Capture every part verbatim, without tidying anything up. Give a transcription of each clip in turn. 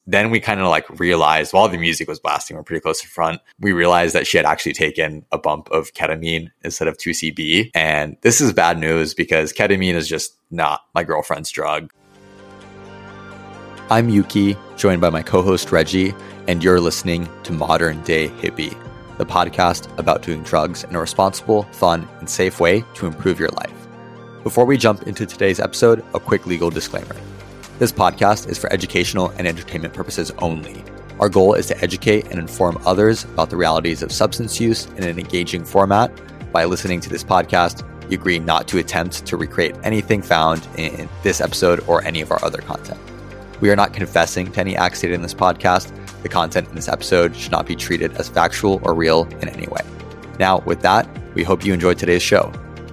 then we kind of like realized while the music was blasting, we're pretty close to front, we realized that she had actually taken a bump of ketamine instead of two C B. And this is bad news because ketamine is just not my girlfriend's drug. I'm Yuki, joined by my co-host Reggie, and you're listening to Modern Day Hippie, the podcast about doing drugs in a responsible, fun, and safe way to improve your life. Before we jump into today's episode, a quick legal disclaimer. This podcast is for educational and entertainment purposes only. Our goal is to educate and inform others about the realities of substance use in an engaging format. By listening to this podcast, you agree not to attempt to recreate anything found in this episode or any of our other content. We are not confessing to any acts stated in this podcast. The content in this episode should not be treated as factual or real in any way. Now, with that, we hope you enjoyed today's show.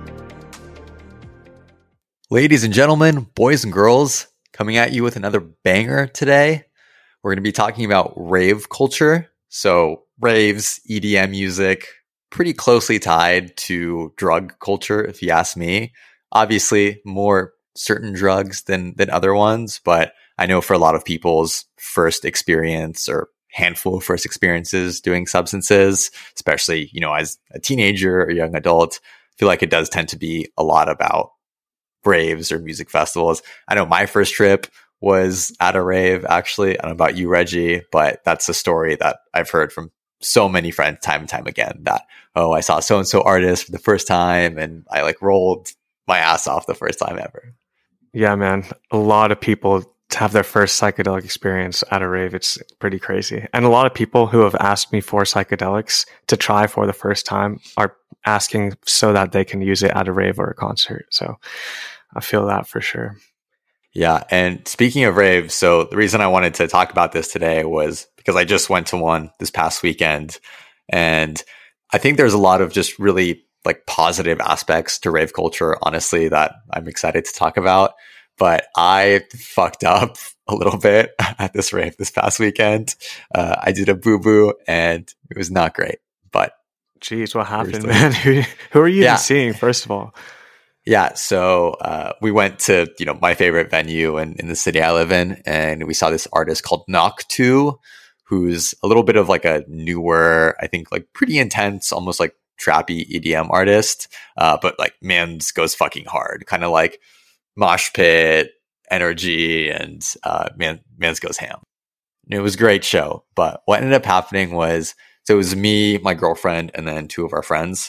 Ladies and gentlemen, boys and girls, coming at you with another banger today. We're going to be talking about rave culture. So raves, E D M music, pretty closely tied to drug culture, if you ask me. Obviously, more certain drugs than than other ones, but I know for a lot of people's first experience or handful of first experiences doing substances, especially, you know, as a teenager or young adult, I feel like it does tend to be a lot about raves or music festivals. I know my first trip was at a rave, actually. I don't know about you, Reggie, but that's a story that I've heard from so many friends time and time again that, oh, I saw so-and-so artist for the first time and I like rolled my ass off the first time ever. Yeah, man. A lot of people have their first psychedelic experience at a rave. It's pretty crazy. And a lot of people who have asked me for psychedelics to try for the first time are asking so that they can use it at a rave or a concert. So I feel that for sure. Yeah. And speaking of raves, so the reason I wanted to talk about this today was because I just went to one this past weekend. And I think there's a lot of just really like positive aspects to rave culture, honestly, that I'm excited to talk about. But I fucked up a little bit at this rave this past weekend. Uh, I did a boo-boo and it was not great. But geez, what happened, man? Who, who are you yeah. even seeing, first of all? Yeah, so uh, we went to, you know, my favorite venue in, in the city I live in, and we saw this artist called Noctu, who's a little bit of like a newer, I think like pretty intense, almost like trappy E D M artist, uh, but like man's goes fucking hard, kind of like mosh pit energy, and uh, man, man's goes ham. And it was a great show, but what ended up happening was, so it was me, my girlfriend, and then two of our friends.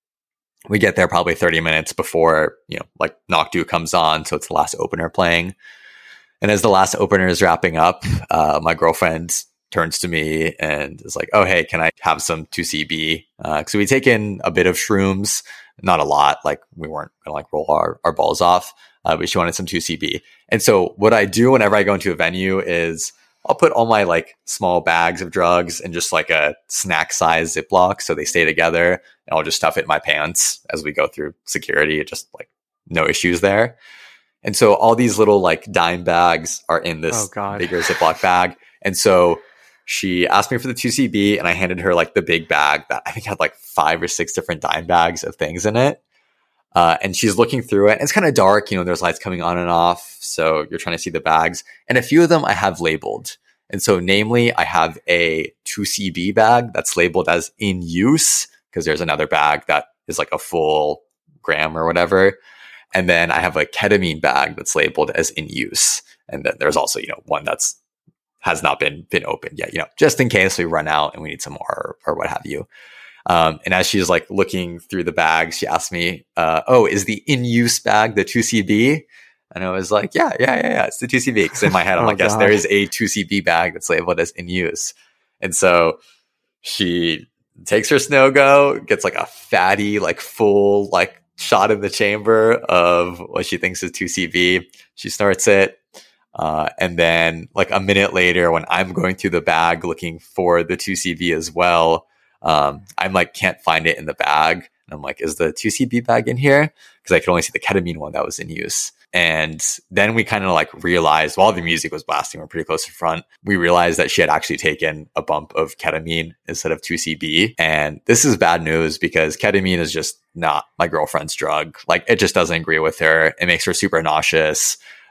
We get there probably thirty minutes before, you know, like Noctu comes on. So it's the last opener playing. And as the last opener is wrapping up, uh, my girlfriend turns to me and is like, oh, hey, can I have some two C B? Uh, so we take in a bit of shrooms, not a lot. Like we weren't going to like roll our, our balls off, uh, but she wanted some two C B. And so what I do whenever I go into a venue is I'll put all my like small bags of drugs in just like a snack size Ziploc so they stay together, and I'll just stuff it in my pants as we go through security. It just like no issues there. And so all these little like dime bags are in this oh, bigger Ziploc bag. And so she asked me for the two C B and I handed her like the big bag that I think had like five or six different dime bags of things in it. Uh, and she's looking through it. And it's kind of dark, you know, there's lights coming on and off. So you're trying to see the bags. And a few of them I have labeled. And so namely, I have a two C B bag that's labeled as in use, because there's another bag that is like a full gram or whatever. And then I have a ketamine bag that's labeled as in use. And then there's also, you know, one that's has not been, been opened yet, you know, just in case we run out and we need some more or, or what have you. Um, and as she's like looking through the bags, she asked me, uh, oh, is the in-use bag the two C B? And I was like, yeah, yeah, yeah, yeah, it's the two C B. Because in my head, I'm oh, like, yes, God. There is a two C B bag that's labeled as in use. And so she takes her Snow-Go, gets like a fatty, like full, like shot in the chamber of what she thinks is two C B. She snorts it. Uh, and then like a minute later, when I'm going through the bag looking for the two C B as well, Um, I'm like, can't find it in the bag. And I'm like, is the two C B bag in here? Because I could only see the ketamine one that was in use. And then we kind of like realized while the music was blasting, we're pretty close to front, we realized that she had actually taken a bump of ketamine instead of two C B. And this is bad news because ketamine is just not my girlfriend's drug. Like it just doesn't agree with her. It makes her super nauseous.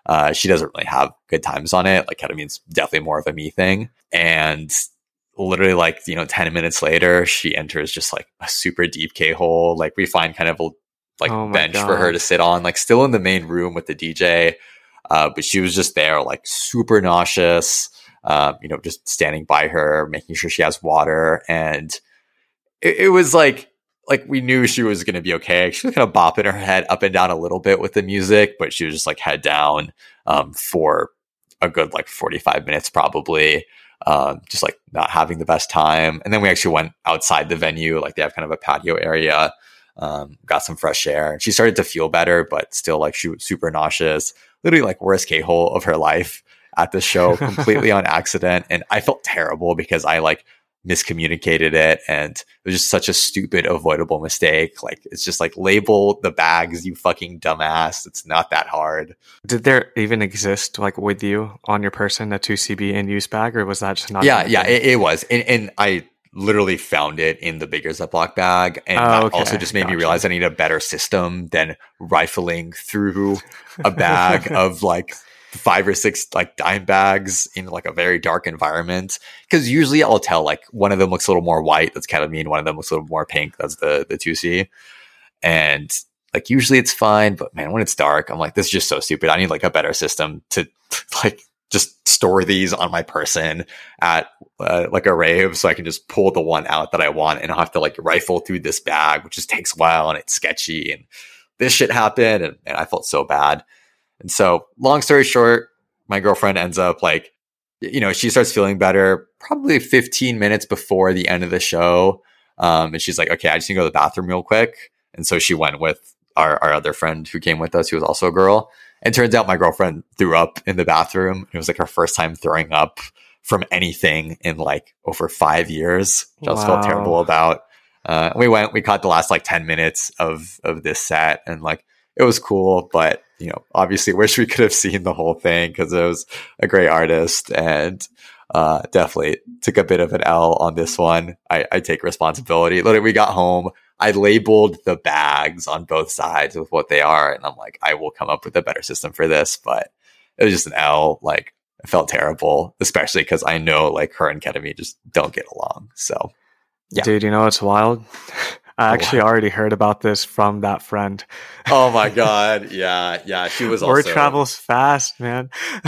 Uh, she doesn't really have good times on it. Like ketamine's definitely more of a me thing. And literally like, you know, ten minutes later, she enters just like a super deep K-hole. Like we find kind of a like Oh my bench God. for her to sit on, like still in the main room with the D J. Uh, but she was just there, like super nauseous, um, you know, just standing by her, making sure she has water. And it, it was like, like we knew she was going to be okay. She was kind of bopping her head up and down a little bit with the music, but she was just like head down, um, for a good like forty-five minutes, probably, um, just like not having the best time. And then we actually went outside the venue. Like they have kind of a patio area, um, got some fresh air, and she started to feel better, but still like she was super nauseous. Literally like worst K-hole of her life at the show, completely on accident. And I felt terrible because I like miscommunicated it, and it was just such a stupid, avoidable mistake. Like it's just like label the bags, you fucking dumbass. It's not that hard. Did there even exist like with you on your person a two C B in use bag, or was that just not? Yeah, yeah, it, it was. And, and I literally found it in the bigger Ziploc bag. And Oh, that okay. also just made Gotcha. me realize I need a better system than rifling through a bag of like five or six like dime bags in like a very dark environment. Because usually I'll tell like one of them looks a little more white, that's ketamine. One of them looks a little more pink, that's the the two C. And like usually it's fine, but man, when it's dark, I'm like, this is just so stupid. I need like a better system to like just store these on my person at uh, like a rave, so I can just pull the one out that I want and I'll have to like rifle through this bag, which just takes a while and it's sketchy. And this shit happened, and, and I felt so bad. And so long story short, my girlfriend ends up like, you know, she starts feeling better probably fifteen minutes before the end of the show. Um, and she's like, okay, I just need to go to the bathroom real quick. And so she went with our, our other friend who came with us, who was also a girl. And turns out my girlfriend threw up in the bathroom. It was like her first time throwing up from anything in like over five years, which I just felt Wow. terrible about. Uh, we went, we caught the last like ten minutes of, of this set, and like, it was cool, but you know, obviously wish we could have seen the whole thing because it was a great artist, and uh, definitely took a bit of an L on this one. I, I take responsibility. Literally, we got home, I labeled the bags on both sides with what they are, and I'm like, I will come up with a better system for this, but it was just an L. Like, I felt terrible, especially because I know like her and ketamine just don't get along. So, yeah. Dude, you know what's wild? I Oh, actually wow. already heard about this from that friend. Oh my god, yeah, yeah. She was Word also travels fast, man.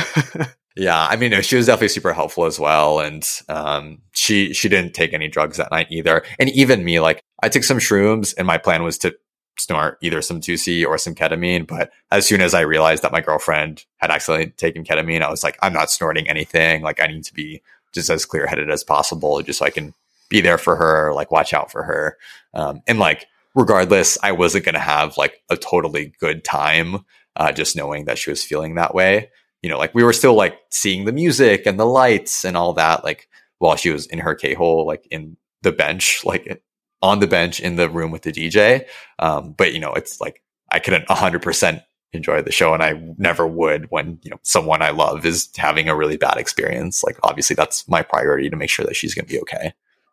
Yeah, I mean, no, she was definitely super helpful as well, and um, she she didn't take any drugs that night either. And even me, like, I took some shrooms, and my plan was to snort either some two C or some ketamine. But as soon as I realized that my girlfriend had accidentally taken ketamine, I was like, I'm not snorting anything. Like, I need to be just as clear headed as possible, just so I can be there for her, like watch out for her, um, and like regardless, I wasn't gonna have like a totally good time, uh, just knowing that she was feeling that way. You know, like we were still like seeing the music and the lights and all that, like while she was in her K-hole, like in the bench, like on the bench in the room with the D J. Um, but you know, it's like, I couldn't one hundred percent enjoy the show, and I never would when, you know, someone I love is having a really bad experience. Like, obviously that's my priority, to make sure that she's going to be okay.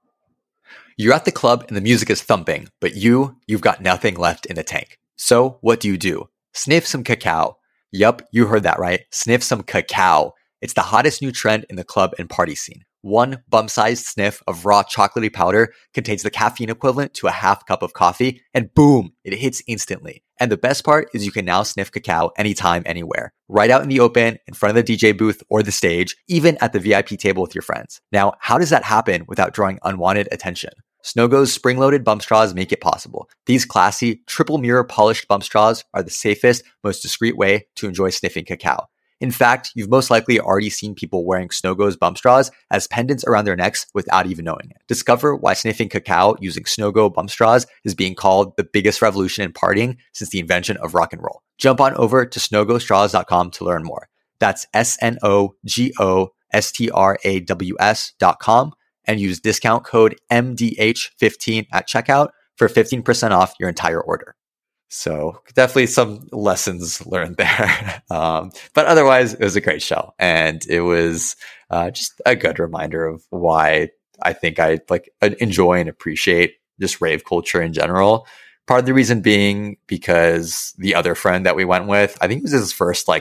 You're at the club and the music is thumping, but you, you've got nothing left in the tank. So what do you do? Sniff some cacao. Yup, you heard that right. Sniff some cacao. It's the hottest new trend in the club and party scene. One bum-sized sniff of raw chocolatey powder contains the caffeine equivalent to a half cup of coffee, and boom, it hits instantly. And the best part is you can now sniff cacao anytime, anywhere. Right out in the open, in front of the D J booth or the stage, even at the V I P table with your friends. Now, how does that happen without drawing unwanted attention? Snogo's spring-loaded bump straws make it possible. These classy, triple mirror polished bump straws are the safest, most discreet way to enjoy sniffing cacao. In fact, you've most likely already seen people wearing Snogo's bump straws as pendants around their necks without even knowing it. Discover why sniffing cacao using Snogo bump straws is being called the biggest revolution in partying since the invention of rock and roll. Jump on over to snogo straws dot com to learn more. That's S N O G O S T R A W S dot com. And use discount code M D H fifteen at checkout for fifteen percent off your entire order. So definitely some lessons learned there. um, but otherwise, it was a great show. And it was uh, just a good reminder of why I think I like enjoy and appreciate just rave culture in general. Part of the reason being because the other friend that we went with, I think it was his first like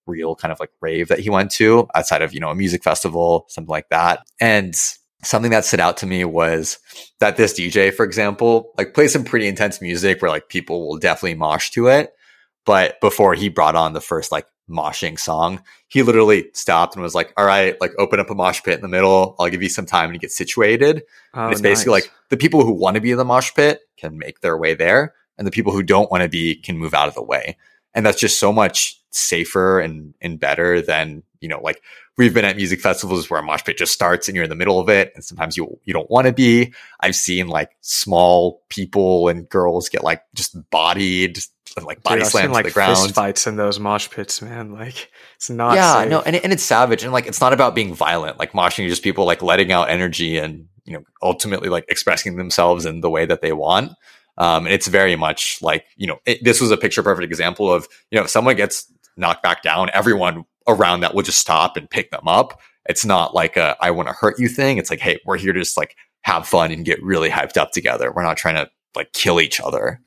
real kind of like rave that he went to outside of, you know, a music festival, something like that. And something that stood out to me was that this D J, for example, like plays some pretty intense music where like people will definitely mosh to it. But before he brought on the first like moshing song, he literally stopped and was like, all right, like open up a mosh pit in the middle. I'll give you some time to get situated. Oh, and it's basically nice. like the people who want to be in the mosh pit can make their way there. And the people who don't want to be can move out of the way. And that's just so much safer and, and better than, you know, like we've been at music festivals where a mosh pit just starts and you're in the middle of it. And sometimes you, you don't want to be. I've seen like small people and girls get like just bodied, like body Dude, I've slams seen, like, to the ground. fist fights in those mosh pits, man. Like, it's not Yeah, safe. no, and, it, and it's savage. And like, it's not about being violent. Like moshing is just people like letting out energy and, you know, ultimately like expressing themselves in the way that they want. Um, and it's very much like, you know, it, this was a picture perfect example of, you know, if someone gets knocked back down, everyone around that will just stop and pick them up. It's not like a, I want to hurt you thing. It's like, hey, we're here to just like have fun and get really hyped up together. We're not trying to like kill each other.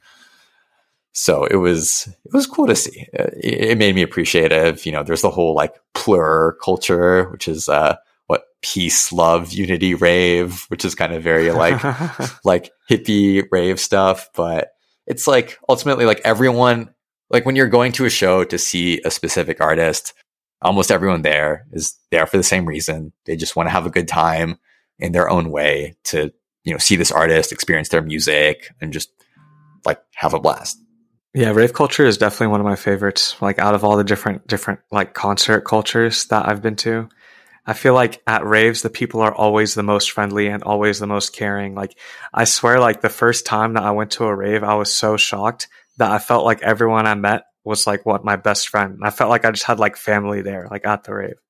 So it was, it was cool to see. It, it made me appreciative. You know, there's the whole like plur culture, which is, uh, what peace, love, unity rave, which is kind of very like, like hippie rave stuff. But it's like ultimately like everyone, like when you're going to a show to see a specific artist, almost everyone there is there for the same reason. They just want to have a good time in their own way to, you know, see this artist, experience their music, and just like have a blast. Yeah, rave culture is definitely one of my favorites. Like out of all the different different like concert cultures that I've been to, I feel like at raves the people are always the most friendly and always the most caring. Like I swear, like the first time that I went to a rave, I was so shocked that I felt like everyone I met was like what my best friend. I felt like I just had like family there, like at the rave.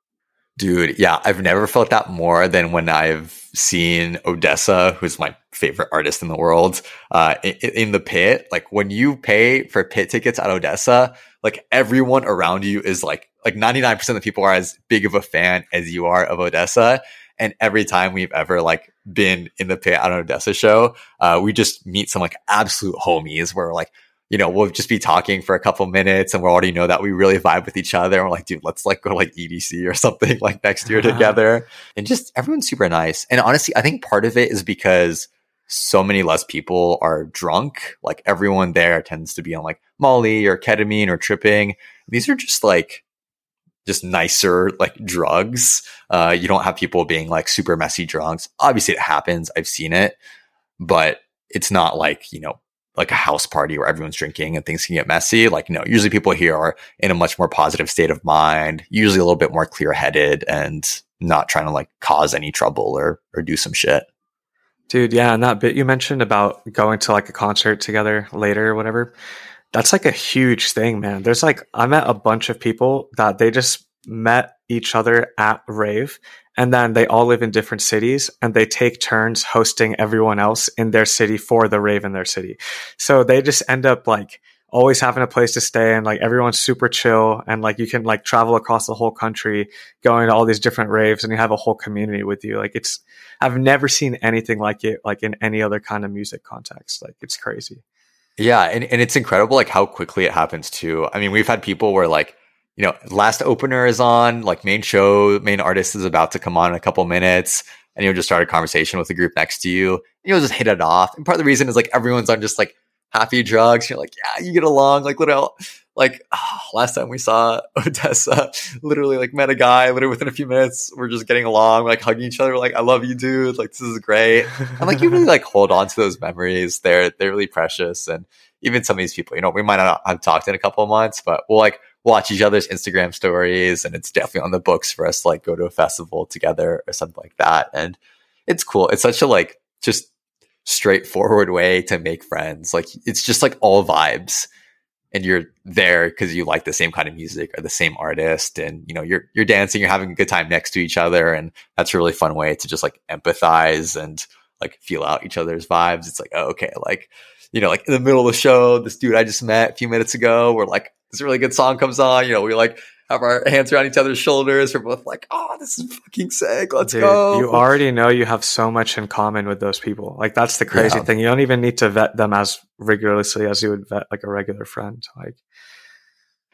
Dude, yeah, I've never felt that more than when I've seen Odessa, who's my favorite artist in the world, uh, in, in the pit. Like when you pay for pit tickets at Odessa, like everyone around you is like, like ninety-nine percent of the people are as big of a fan as you are of Odessa. And every time we've ever like been in the pit at an Odessa show, uh, we just meet some like absolute homies where we're like, you know, we'll just be talking for a couple minutes and we already know that we really vibe with each other. And we're like, dude, let's like go to like E D C or something like next year together. And just everyone's super nice. And honestly, I think part of it is because so many less people are drunk. Like everyone there tends to be on like Molly or ketamine or tripping. These are just like, just nicer like drugs. Uh, you don't have people being like super messy drunks. Obviously it happens. I've seen it, but it's not like, you know, like a house party where everyone's drinking and things can get messy. Like, no, usually people here are in a much more positive state of mind, usually a little bit more clear headed and not trying to like cause any trouble or, or do some shit. Dude, yeah. And that bit you mentioned about going to like a concert together later or whatever, that's like a huge thing, man. There's like, I met a bunch of people that they just met each other at rave and then they all live in different cities and they take turns hosting everyone else in their city for the rave in their city. So they just end up like always having a place to stay and like everyone's super chill and like you can like travel across the whole country going to all these different raves and you have a whole community with you. Like it's, I've never seen anything like it, like in any other kind of music context. Like it's crazy. Yeah. And, and it's incredible like how quickly it happens too. I mean, we've had people where like, you know, last opener is on, like main show, main artist is about to come on in a couple minutes and you'll just start a conversation with the group next to you. And you'll just hit it off. And part of the reason is like everyone's on just like happy drugs. You're like, yeah, you get along. Like literally, like oh, last time we saw Odessa, literally like met a guy, literally within a few minutes, we're just getting along, we're, like hugging each other. We're like, I love you, dude. Like this is great. And like you really like hold on to those memories. They're they're really precious. And even some of these people, you know, we might not have talked in a couple of months, but we'll like watch each other's Instagram stories and it's definitely on the books for us to like go to a festival together or something like that. And it's cool. It's such a like just straightforward way to make friends. Like it's just like all vibes and you're there because you like the same kind of music or the same artist and you know you're you're dancing, you're having a good time next to each other, and that's a really fun way to just like empathize and like feel out each other's vibes. It's like, oh, okay, like you know, like in the middle of the show, this dude I just met a few minutes ago, we're like this really good song comes on, you know, we like have our hands around each other's shoulders. We're both like, oh, this is fucking sick. Let's Dude, go. You already know you have so much in common with those people. Like that's the crazy Yeah. thing. You don't even need to vet them as rigorously as you would vet like a regular friend. Like,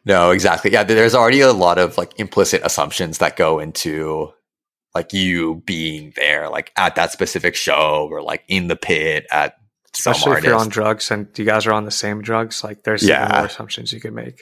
No, exactly. Yeah, there's already a lot of like implicit assumptions that go into like you being there, like at that specific show or like in the pit at some Especially if you're on artist. drugs and you guys are on the same drugs, like there's even Yeah. more assumptions you could make.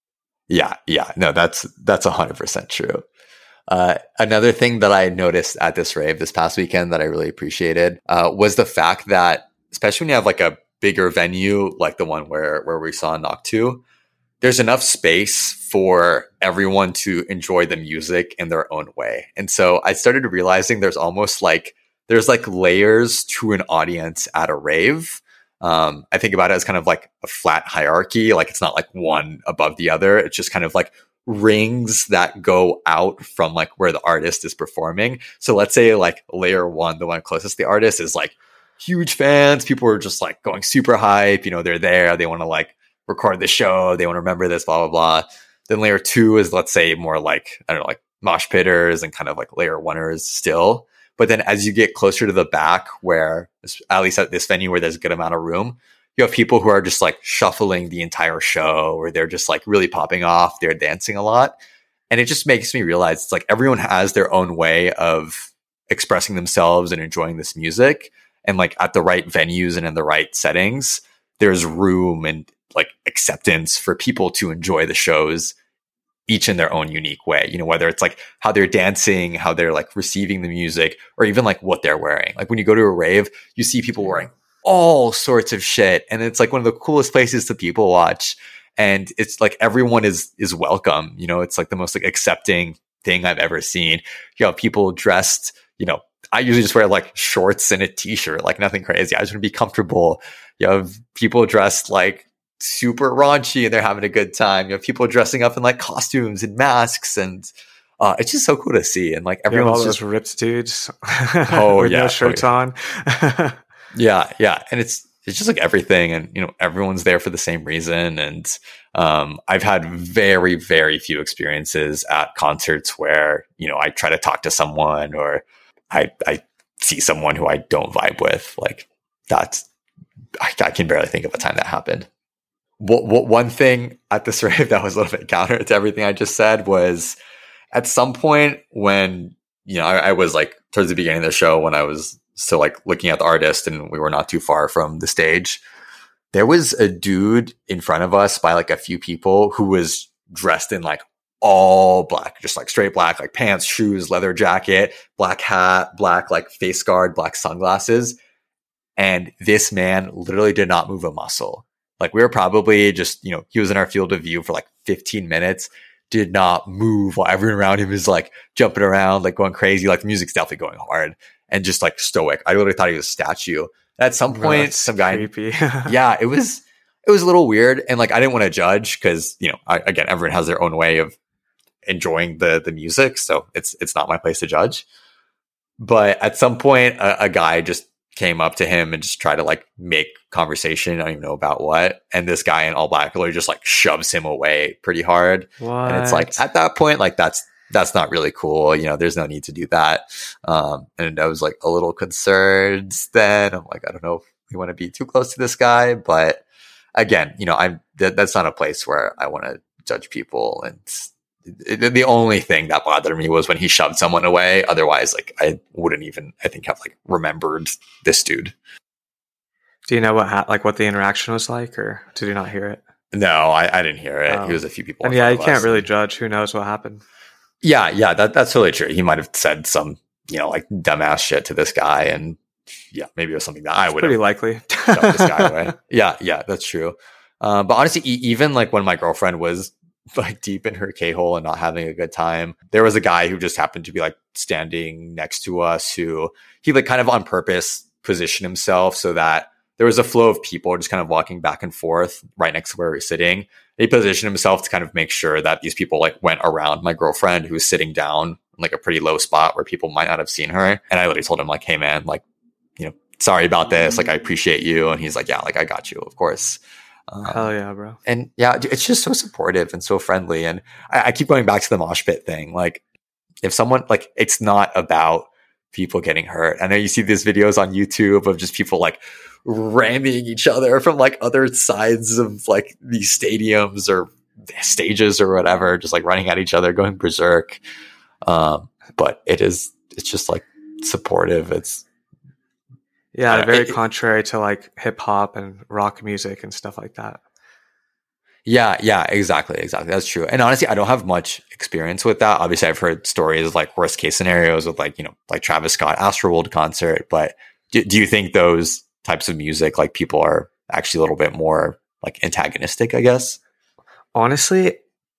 Yeah, yeah. No, that's that's one hundred percent true. Uh, another thing that I noticed at this rave this past weekend that I really appreciated uh, was the fact that, especially when you have like a bigger venue like the one where where we saw Noctu, there's enough space for everyone to enjoy the music in their own way. And so I started realizing there's almost like there's like layers to an audience at a rave. Um, I think about it as kind of like a flat hierarchy. Like it's not like one above the other. It's just kind of like rings that go out from like where the artist is performing. So let's say like layer one, the one closest to the artist, is like huge fans. People are just like going super hype. You know, they're there. They want to like record the show. They want to remember this, blah, blah, blah. Then layer two is, let's say, more like, I don't know, like mosh pitters and kind of like layer oneers still. But then as you get closer to the back, where at least at this venue where there's a good amount of room, you have people who are just like shuffling the entire show, or they're just like really popping off. They're dancing a lot. And it just makes me realize it's like everyone has their own way of expressing themselves and enjoying this music. And like at the right venues and in the right settings, there's room and like acceptance for people to enjoy the shows each in their own unique way. You know, whether it's like how they're dancing, how they're like receiving the music, or even like what they're wearing. Like when you go to a rave, you see people wearing all sorts of shit, and it's like one of the coolest places to people watch. And it's like everyone is is welcome. You know, it's like the most like accepting thing I've ever seen. You have people dressed, you know, I usually just wear like shorts and a t-shirt, like nothing crazy. I just want to be comfortable. You have people dressed like super raunchy and they're having a good time. You have people dressing up in like costumes and masks, and uh, it's just so cool to see. And like everyone's all just those ripped dudes oh with yeah, no shirts oh, yeah. on. yeah, yeah, and it's it's just like everything, and you know everyone's there for the same reason. And um, I've had very very few experiences at concerts where you know I try to talk to someone or I I see someone who I don't vibe with. Like that's I, I can barely think of a time that happened. What, what, one thing at this rave that was a little bit counter to everything I just said was at some point when, you know, I, I was like towards the beginning of the show when I was still like looking at the artist and we were not too far from the stage, there was a dude in front of us by like a few people who was dressed in like all black, just like straight black, like pants, shoes, leather jacket, black hat, black like face guard, black sunglasses. And this man literally did not move a muscle. Like we were probably just, you know, he was in our field of view for like fifteen minutes, did not move while everyone around him is like jumping around, like going crazy. Like the music's definitely going hard and just like stoic. I literally thought he was a statue. At some point, That's some guy, creepy. yeah, it was, it was a little weird. And like, I didn't want to judge because, you know, I, again, everyone has their own way of enjoying the, the music. So it's, it's not my place to judge. But at some point, a, a guy just came up to him and just tried to like make conversation. I don't even know about what. And this guy in all black literally just like shoves him away pretty hard. What? And it's like at that point, like that's that's not really cool. You know, there's no need to do that. Um, and I was like a little concerned then. I'm like, I don't know if we want to be too close to this guy. But again, you know, I'm th- that's not a place where I want to judge people. And it, the only thing that bothered me was when he shoved someone away. Otherwise, like I wouldn't even, I think, have like remembered this dude. Do you know what ha- like what the interaction was like, or did you not hear it? No, I, I didn't hear it. Oh. He was a few people. And yeah, you can't really judge. Who knows what happened? Yeah, yeah, that that's totally true. He might have said some, you know, like dumbass shit to this guy, and yeah, maybe it was something that I would pretty likely shoved this guy away. Yeah, yeah, that's true. Uh, but honestly, e- even like when my girlfriend was like deep in her K-hole and not having a good time, there was a guy who just happened to be like standing next to us who he like kind of on purpose positioned himself so that there was a flow of people just kind of walking back and forth right next to where we were sitting. He positioned himself to kind of make sure that these people like went around my girlfriend who was sitting down in like a pretty low spot where people might not have seen her. And I literally told him like, hey man, like, you know, sorry about this. Like, I appreciate you. And he's like, yeah, like I got you, of course. Um, Hell yeah, bro. And yeah, it's just so supportive and so friendly. And I, I keep going back to the mosh pit thing. Like if someone like, it's not about people getting hurt. I know you see these videos on YouTube of just people like ramming each other from like other sides of like these stadiums or stages or whatever, just like running at each other, going berserk. Um, but it is, it's just like supportive. It's, yeah, uh, very it, contrary to like hip hop and rock music and stuff like that. Yeah, yeah, exactly, exactly. That's true. And honestly, I don't have much experience with that. Obviously, I've heard stories like worst case scenarios with like, you know, like Travis Scott Astroworld concert. But do, do you think those types of music, like people are actually a little bit more like antagonistic, I guess? Honestly,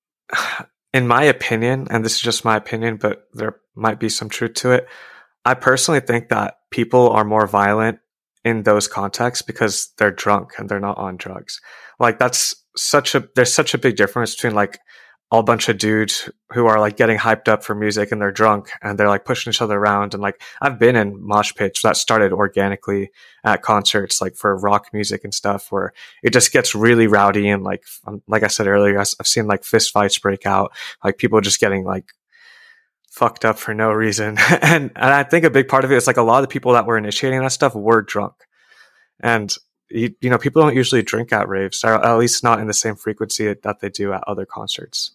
in my opinion, and this is just my opinion, but there might be some truth to it. I personally think that people are more violent in those contexts because they're drunk and they're not on drugs. Like that's such a, there's such a big difference between like a bunch of dudes who are like getting hyped up for music and they're drunk and they're like pushing each other around. And like, I've been in mosh pits that started organically at concerts, like for rock music and stuff, where it just gets really rowdy. And like, like I said earlier, I've seen like fist fights break out, like people just getting like fucked up for no reason. and, and I think a big part of it is like a lot of the people that were initiating that stuff were drunk. And you, you know, people don't usually drink at raves, or at least not in the same frequency that they do at other concerts.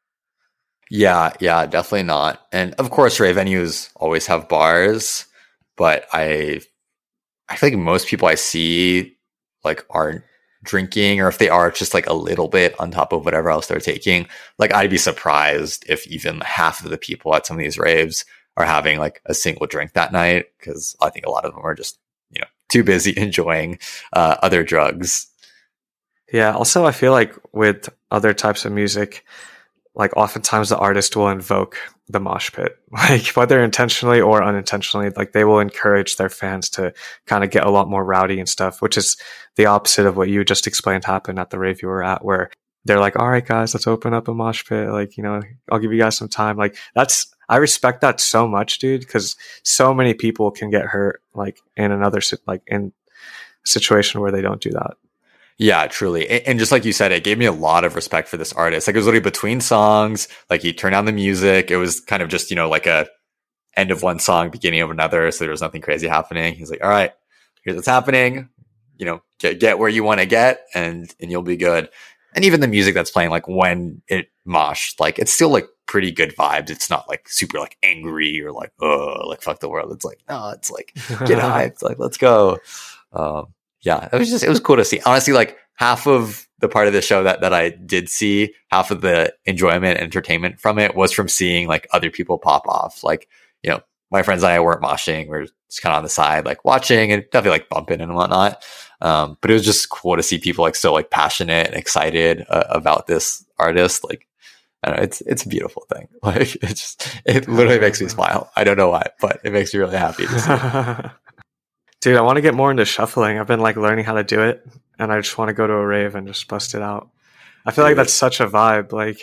Yeah, yeah, definitely not. And of course, rave venues always have bars, but I, I feel like most people I see like aren't drinking, or if they are, it's just like a little bit on top of whatever else they're taking. Like I'd be surprised if even half of the people at some of these raves are having like a single drink that night, because I think a lot of them are just, you know, too busy enjoying uh, other drugs. Yeah. Also, I feel like with other types of music, like oftentimes the artist will invoke the mosh pit, like whether intentionally or unintentionally, like they will encourage their fans to kind of get a lot more rowdy and stuff, which is the opposite of what you just explained happened at the rave you were at, where they're like, all right, guys, let's open up a mosh pit. Like, you know, I'll give you guys some time. Like that's, I respect that so much, dude, because so many people can get hurt like in another, like in a situation where they don't do that. Yeah, truly. And just like you said, it gave me a lot of respect for this artist. Like it was literally between songs, like he turned on the music. It was kind of just, you know, like a end of one song, beginning of another. So there was nothing crazy happening. He's like, all right, here's what's happening. You know, get, get where you want to get and, and you'll be good. And even the music that's playing, like when it moshed, like it's still like pretty good vibes. It's not like super like angry or like, oh, like fuck the world. It's like, no, it's like, get hyped. Like, let's go. Um, Yeah, it was just, it was cool to see. Honestly, like half of the part of the show that, that I did see, half of the enjoyment and entertainment from it was from seeing like other people pop off. Like, you know, my friends and I weren't moshing. We we're just kind of on the side, like watching and definitely like bumping and whatnot. Um, but it was just cool to see people like so like passionate and excited uh, about this artist. Like, I don't know, it's, it's a beautiful thing. Like it just, it literally makes me smile. I don't know why, but it makes me really happy to see. Dude, I want to get more into shuffling. I've been like learning how to do it, and I just want to go to a rave and just bust it out. I feel Dude. like that's such a vibe. Like,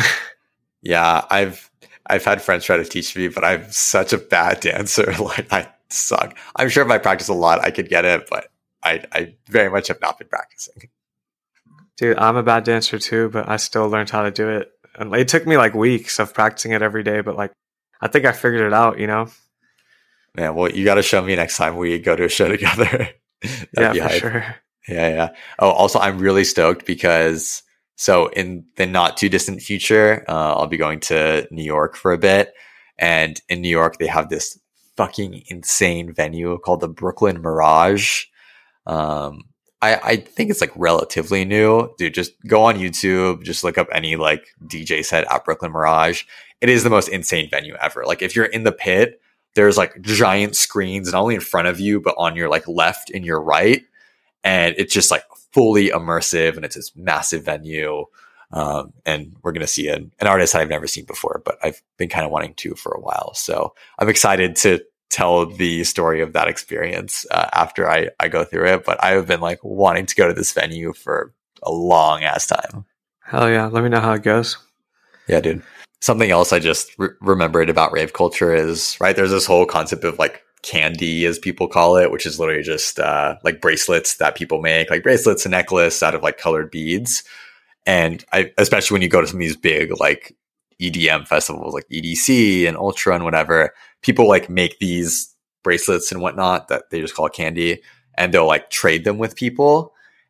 yeah, I've I've had friends try to teach me, but I'm such a bad dancer. Like, I suck. I'm sure if I practice a lot, I could get it, but I I very much have not been practicing. Dude, I'm a bad dancer too, but I still learned how to do it, and it took me like weeks of practicing it every day. But like, I think I figured it out. You know. Man, well, you got to show me next time we go to a show together. Yeah, for hype. Sure. Yeah, yeah. Oh, also, I'm really stoked because so in the not too distant future, uh, I'll be going to New York for a bit. And in New York, they have this fucking insane venue called the Brooklyn Mirage. Um, I, I think it's like relatively new. Dude, just go on YouTube, just look up any like D J set at Brooklyn Mirage. It is the most insane venue ever. Like if you're in the pit, there's like giant screens, not only in front of you, but on your like left and your right. And it's just like fully immersive and it's this massive venue. Um, and we're going to see an, an artist I've never seen before, but I've been kind of wanting to for a while. So I'm excited to tell the story of that experience uh, after I, I go through it. But I have been like wanting to go to this venue for a long ass time. Hell yeah. Let me know how it goes. Yeah, dude. Something else I just re- remembered about rave culture is, right, there's this whole concept of like candy, as people call it, which is literally just uh, like bracelets that people make, like bracelets and necklace out of like colored beads. And I, especially when you go to some of these big like E D M festivals like E D C and Ultra and whatever, people like make these bracelets and whatnot that they just call candy, and they'll like trade them with people.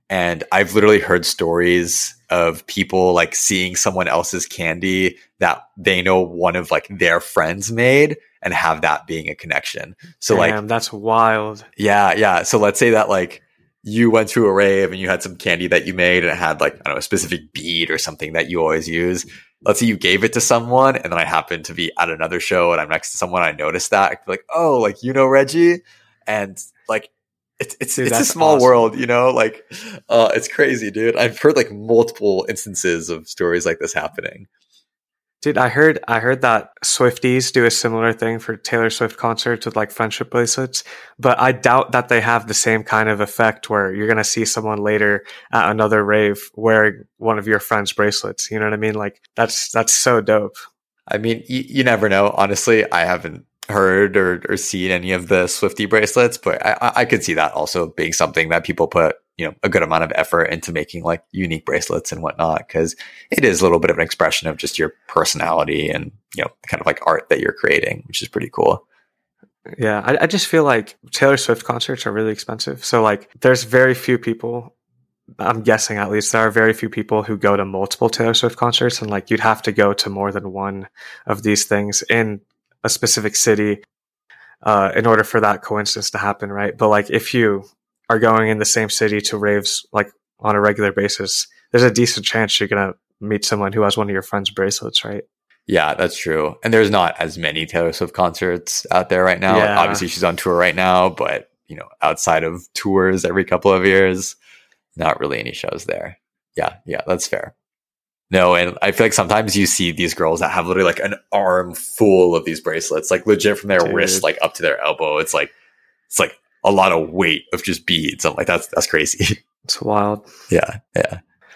And I've literally heard stories of people like seeing someone else's candy that they know one of like their friends made and have that being a connection. So Damn, like, that's wild. yeah, yeah. So let's say that like you went to a rave and you had some candy that you made and it had like, I don't know, a specific bead or something that you always use. Let's say you gave it to someone and then I happen to be at another show and I'm next to someone. I noticed that. I'd be like, oh, like, you know, Reggie. And like, It's it's Dude, it's a that's small awesome. world, you know, like, uh, it's crazy, dude. I've heard like multiple instances of stories like this happening. Dude, I heard I heard that Swifties do a similar thing for Taylor Swift concerts with like friendship bracelets, but I doubt that they have the same kind of effect where you're gonna see someone later at another rave wearing one of your friend's bracelets. You know what I mean? Like that's that's so dope. I mean, y- you never know. Honestly, I haven't heard or, or seen any of the Swiftie bracelets, but I, I could see that also being something that people put, you know, a good amount of effort into making like unique bracelets and whatnot, because it is a little bit of an expression of just your personality and, you know, kind of like art that you're creating, which is pretty cool. Yeah, I, I just feel like Taylor Swift concerts are really expensive. So like there's very few people, I'm guessing at least, there are very few people who go to multiple Taylor Swift concerts, and like you'd have to go to more than one of these things in a specific city uh, in order for that coincidence to happen, right? But like if you are going in the same city to raves like on a regular basis, there's a decent chance you're going to meet someone who has one of your friend's bracelets, right? Yeah, that's true. And there's not as many Taylor Swift concerts out there right now. Yeah. Obviously, she's on tour right now, but, you know, outside of tours every couple of years, not really any shows there. Yeah, yeah, that's fair. No, and I feel like sometimes you see these girls that have literally like an arm full of these bracelets, like legit from their Dude. wrist, like up to their elbow. It's like, it's like a lot of weight of just beads. I'm like, that's, that's crazy. It's wild. Yeah. Yeah.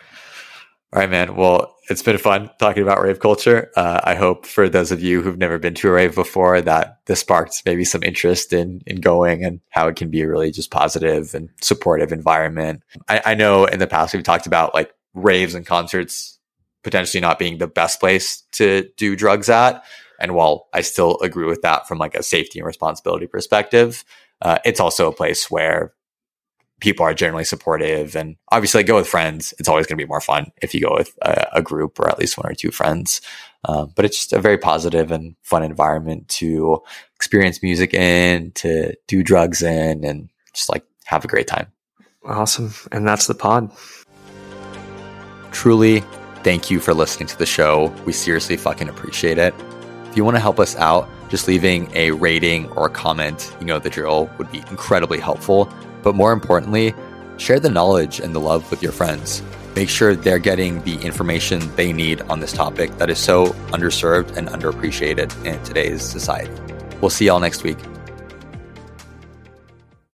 All right, man. Well, it's been fun talking about rave culture. Uh, I hope for those of you who've never been to a rave before that this sparked maybe some interest in, in going and how it can be a really just positive and supportive environment. I, I know in the past we've talked about like raves and concerts potentially not being the best place to do drugs at. And while I still agree with that from like a safety and responsibility perspective, uh, it's also a place where people are generally supportive, and obviously like, go with friends. It's always going to be more fun if you go with a, a group or at least one or two friends. Um, but it's just a very positive and fun environment to experience music in, to do drugs in, and just like have a great time. Awesome. And that's the pod. Truly, thank you for listening to the show. We seriously fucking appreciate it. If you want to help us out, just leaving a rating or a comment, you know the drill, would be incredibly helpful. But more importantly, share the knowledge and the love with your friends. Make sure they're getting the information they need on this topic that is so underserved and underappreciated in today's society. We'll see y'all next week.